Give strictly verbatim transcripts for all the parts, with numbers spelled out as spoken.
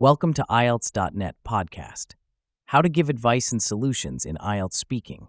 Welcome to I E L T S dot net podcast, How to Give Advice and Solutions in I E L T S Speaking.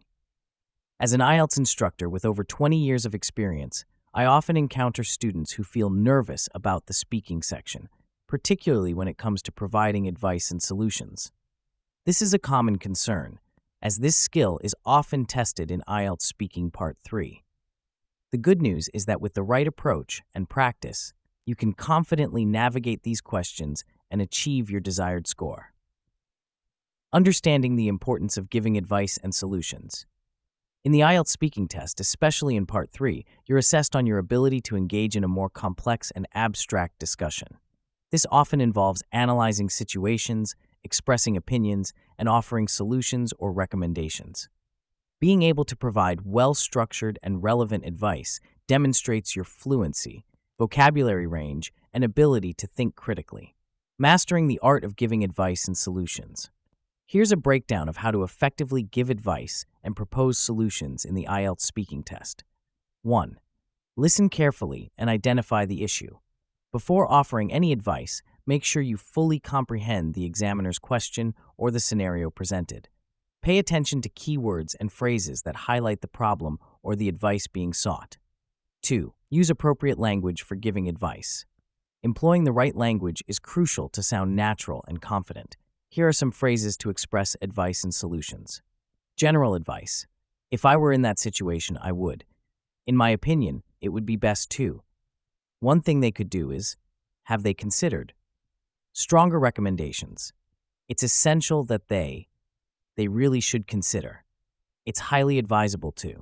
As an I E L T S instructor with over twenty years of experience, I often encounter students who feel nervous about the speaking section, particularly when it comes to providing advice and solutions. This is a common concern, as this skill is often tested in I E L T S Speaking Part three. The good news is that with the right approach and practice, you can confidently navigate these questions and achieve your desired score. Understanding the importance of giving advice and solutions. In the I E L T S speaking test, especially in Part three, you're assessed on your ability to engage in a more complex and abstract discussion. This often involves analyzing situations, expressing opinions, and offering solutions or recommendations. Being able to provide well-structured and relevant advice demonstrates your fluency, vocabulary range, and ability to think critically. Mastering the art of giving advice and solutions. Here's a breakdown of how to effectively give advice and propose solutions in the I E L T S speaking test. one. Listen carefully and identify the issue. Before offering any advice, make sure you fully comprehend the examiner's question or the scenario presented. Pay attention to keywords and phrases that highlight the problem or the advice being sought. two. Use appropriate language for giving advice. Employing the right language is crucial to sound natural and confident. Here are some phrases to express advice and solutions. General advice. If I were in that situation, I would. In my opinion, it would be best to. One thing they could do is, have they considered? Stronger recommendations. It's essential that they, they really should consider. It's highly advisable to.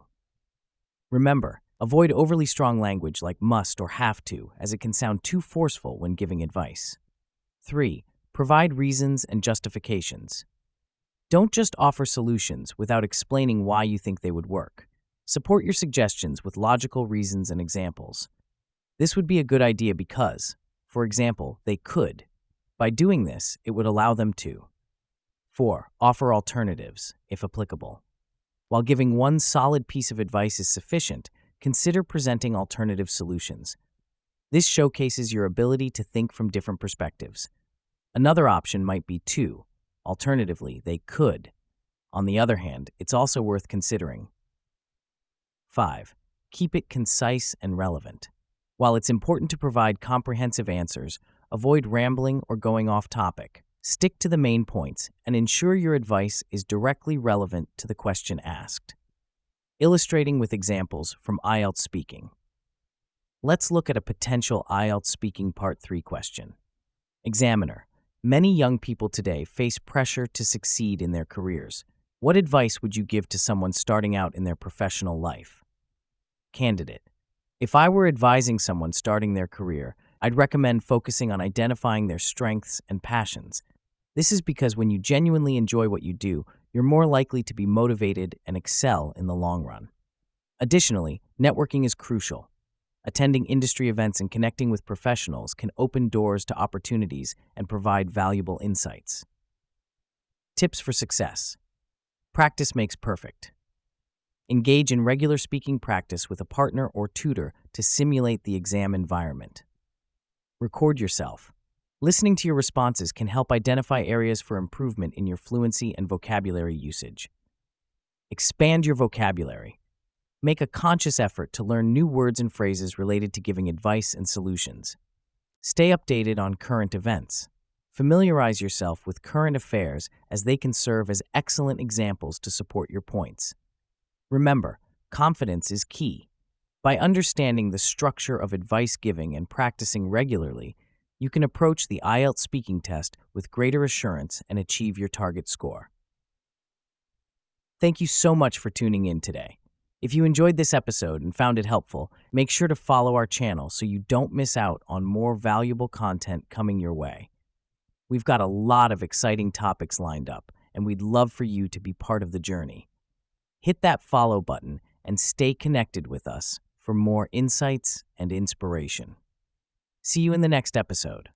Remember, avoid overly strong language like must or have to, as it can sound too forceful when giving advice. three. Provide reasons and justifications. Don't just offer solutions without explaining why you think they would work. Support your suggestions with logical reasons and examples. This would be a good idea because, for example, they could. By doing this, it would allow them to. four. Offer alternatives, if applicable. While giving one solid piece of advice is sufficient, consider presenting alternative solutions. This showcases your ability to think from different perspectives. Another option might be two. Alternatively, they could. On the other hand, it's also worth considering. five. Keep it concise and relevant. While it's important to provide comprehensive answers, avoid rambling or going off topic. Stick to the main points and ensure your advice is directly relevant to the question asked. Illustrating with examples from I E L T S Speaking. Let's look at a potential I E L T S Speaking Part three question. Examiner. Many young people today face pressure to succeed in their careers. What advice would you give to someone starting out in their professional life? Candidate. If I were advising someone starting their career, I'd recommend focusing on identifying their strengths and passions. This is because when you genuinely enjoy what you do, you're more likely to be motivated and excel in the long run. Additionally, networking is crucial. Attending industry events and connecting with professionals can open doors to opportunities and provide valuable insights. Tips for success. Practice makes perfect. Engage in regular speaking practice with a partner or tutor to simulate the exam environment. Record yourself. Listening to your responses can help identify areas for improvement in your fluency and vocabulary usage. Expand your vocabulary. Make a conscious effort to learn new words and phrases related to giving advice and solutions. Stay updated on current events. Familiarize yourself with current affairs as they can serve as excellent examples to support your points. Remember, confidence is key. By understanding the structure of advice giving and practicing regularly, you can approach the I E L T S speaking test with greater assurance and achieve your target score. Thank you so much for tuning in today. If you enjoyed this episode and found it helpful, make sure to follow our channel so you don't miss out on more valuable content coming your way. We've got a lot of exciting topics lined up, and we'd love for you to be part of the journey. Hit that follow button and stay connected with us for more insights and inspiration. See you in the next episode.